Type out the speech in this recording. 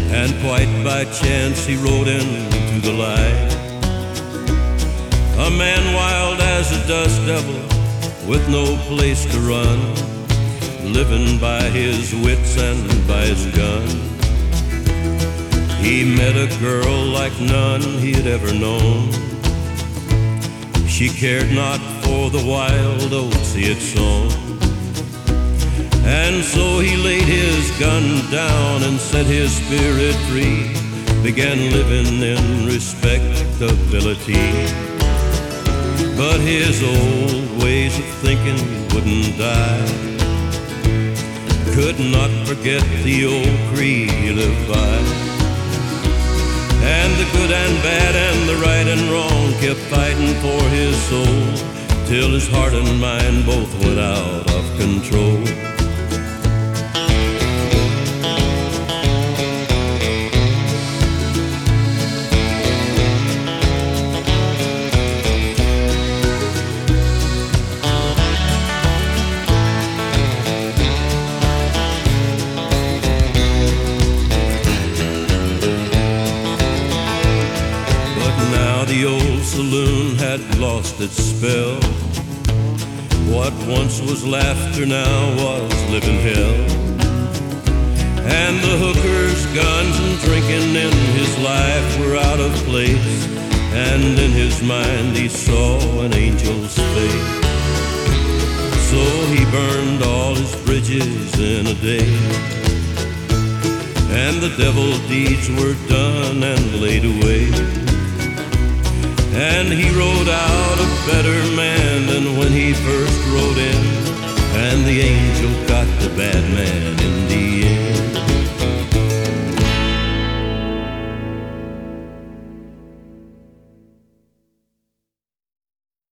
and quite by chance he rode into the light. A man wild as a dust devil, with no place to run, living by his wits and by his gun. He met a girl like none he'd ever known. She cared not for the wild oats he had sown. And so he laid his gun down and set his spirit free, began living in respectability. But his old ways of thinking wouldn't die, could not forget the old creed he lived by. And the good and bad and the right and wrong kept fighting for his soul, till his heart and mind both went out of control. The old saloon had lost its spell. What once was laughter now was living hell. And the hookers, guns, and drinking in his life were out of place, and in his mind he saw an angel's face. So he burned all his bridges in a day, and the devil deeds were done and laid away. And he rode out a better man than when he first rode in, and the angel got the bad man